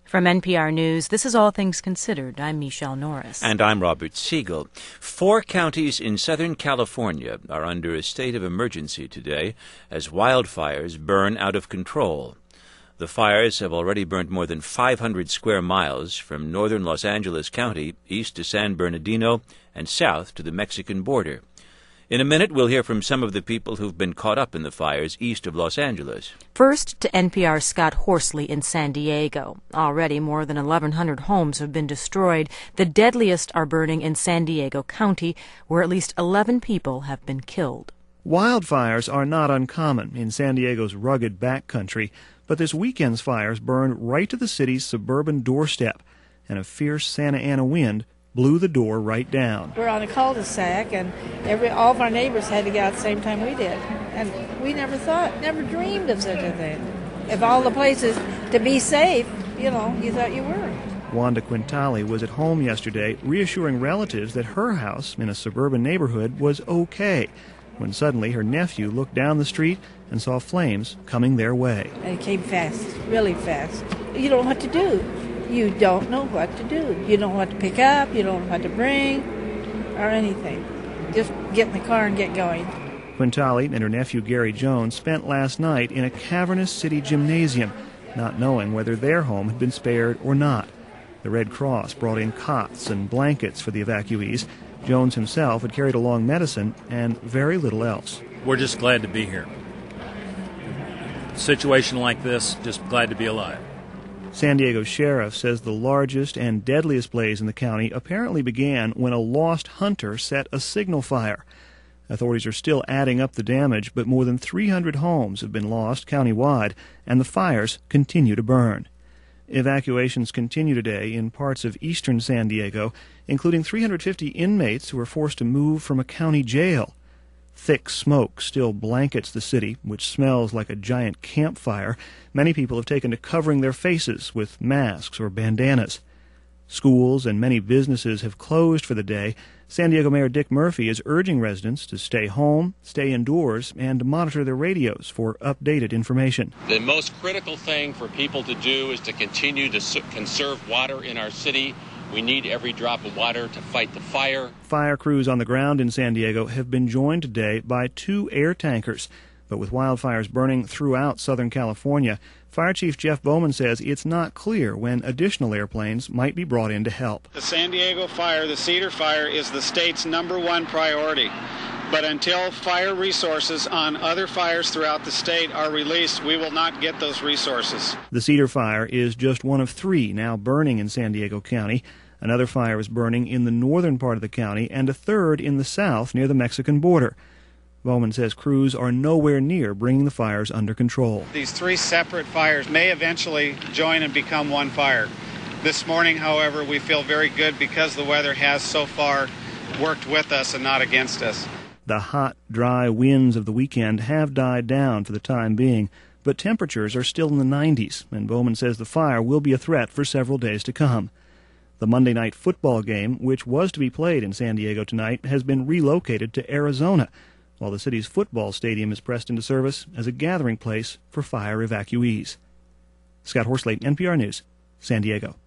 From NPR News, this is All Things Considered. I'm Michelle Norris. And I'm Robert Siegel. 4 counties in Southern California are under a state of emergency today as wildfires burn out of control. The fires have already burned more than 500 square miles from northern Los Angeles County east to San Bernardino and south to the Mexican border. In a minute, we'll hear from some of the people who've been caught up in the fires east of Los Angeles. First to NPR's Scott Horsley in San Diego. Already more than 1,100 homes have been destroyed. The deadliest are burning in San Diego County, where at least 11 people have been killed. Wildfires are not uncommon in San Diego's rugged backcountry, but this weekend's fires burned right to the city's suburban doorstep, and a fierce Santa Ana wind blew the door right down. We're on a cul-de-sac, and all of our neighbors had to get out at the same time we did. And we never dreamed of such a thing. If all the places to be safe, you thought you were. Wanda Quintali was at home yesterday reassuring relatives that her house in a suburban neighborhood was okay, when suddenly her nephew looked down the street and saw flames coming their way. And it came fast, really fast. You don't know what to do. You don't know what to do. You don't know what to pick up, you don't know what to bring, or anything. Just get in the car and get going. Quintali and her nephew Gary Jones spent last night in a cavernous city gymnasium, not knowing whether their home had been spared or not. The Red Cross brought in cots and blankets for the evacuees. Jones himself had carried along medicine and very little else. We're just glad to be here. A situation like this, just glad to be alive. San Diego Sheriff says the largest and deadliest blaze in the county apparently began when a lost hunter set a signal fire. Authorities are still adding up the damage, but more than 300 homes have been lost countywide, and the fires continue to burn. Evacuations continue today in parts of eastern San Diego, including 350 inmates who are forced to move from a county jail. Thick smoke still blankets the city, which smells like a giant campfire. Many people have taken to covering their faces with masks or bandanas. Schools and many businesses have closed for the day. San Diego Mayor Dick Murphy is urging residents to stay home, stay indoors, and monitor their radios for updated information. The most critical thing for people to do is to continue to conserve water in our city. We need every drop of water to fight the fire. Fire crews on the ground in San Diego have been joined today by 2 air tankers. But with wildfires burning throughout Southern California, Fire Chief Jeff Bowman says it's not clear when additional airplanes might be brought in to help. The San Diego fire, the Cedar Fire, is the state's #1 priority. But until fire resources on other fires throughout the state are released, we will not get those resources. The Cedar Fire is just one of 3 now burning in San Diego County. Another fire is burning in the northern part of the county, and a third in the south near the Mexican border. Bowman says crews are nowhere near bringing the fires under control. These 3 separate fires may eventually join and become one fire. This morning, however, we feel very good because the weather has so far worked with us and not against us. The hot, dry winds of the weekend have died down for the time being, but temperatures are still in the 90s, and Bowman says the fire will be a threat for several days to come. The Monday night football game, which was to be played in San Diego tonight, has been relocated to Arizona, while the city's football stadium is pressed into service as a gathering place for fire evacuees. Scott Horsley, NPR News, San Diego.